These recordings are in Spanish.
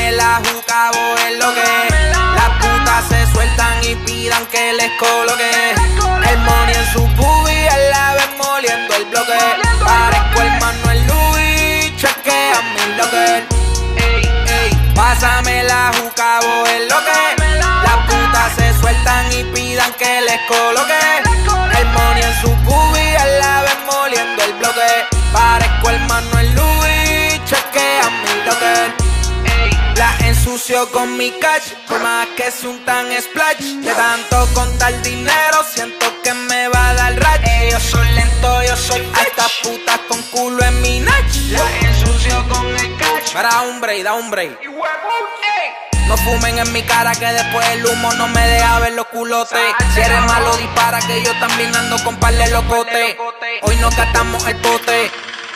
Pásame la juca, es lo que. Las putas se sueltan y pidan que les coloque. El money en su pubi, a la vez moliendo el bloque. Parezco el Manuel Luis, chequea mi locker. Pásame la juca, es lo que. Las putas se sueltan y pidan que les coloque. El money en su pubi, a la vez moliendo el bloque. Parezco el Manuel Luis, chequea mi locker. La ensucio con mi cash, por más que se untan splash. De tanto contar dinero, siento que me va a dar rash. Yo soy lento, yo soy fetch. A estas putas con culo en mi natch. La ensucio con el cash. Da un break. No fumen en mi cara que después el humo no me deja ver los culotes. Si eres malo dispara que yo también ando con par de locotes. Hoy nos gastamos el pote.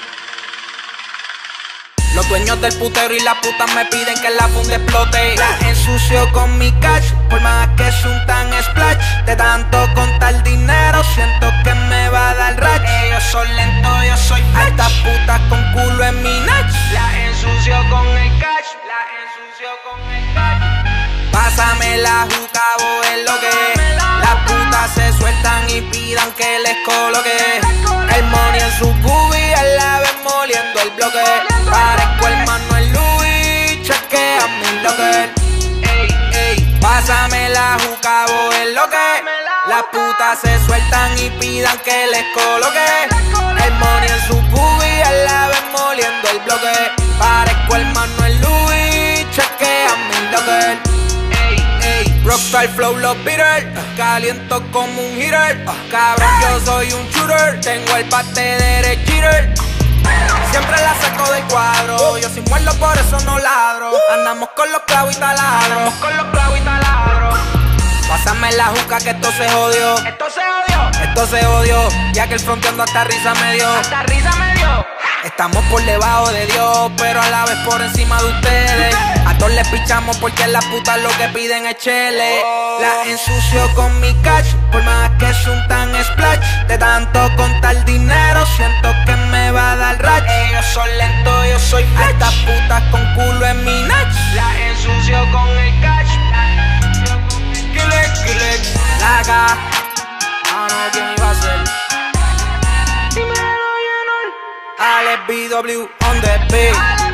Los dueños del putero y las putas me piden que la funda explote. La ensucio con mi cash, por más que se untan splash. De tanto contar dinero, siento que me va a dar rash. Yo soy lento, yo soy fetch. A estas putas con culo en mi natch. La ensucio con el cash, la ensucio con el cash. Pásame la juca, es lo que. Las putas se sueltan y pidan que les coloque. El money en su pubi, a la vez moliendo el bloque. Parezco el Manuel Luis, chequea mi locker. Pásame la juca, es lo que. Las putas se sueltan y pidan que les coloque. El money en su pubi, a la vez moliendo el bloque. Parezco el Manuel Luis, chequea mi locker. Rockstar flow, los beaters, caliento como un hitter. Cabrón, yo soy un shooter, tengo el bate de cheater. Siempre la saco del cuadro, yo sin muerlo por eso no ladro. Andamos con los clavos y taladros. Pásame la juca que esto se jodió. Esto se jodió, ya que el fronteando hasta risa me dio. Estamos por debajo de Dios, pero a la vez por encima de ustedes. A todos les pichamos porque las putas lo que piden es chele. La ensucio con mi cash, por más que se untan splash. De tanto contar dinero, siento que me va a dar rash. Yo soy lento, yo soy fetch. A estas putas con culo en mi natch. La ensucio con el cash. La K. Ah, no, ¿quién iba a ser? Alex BW on the beat.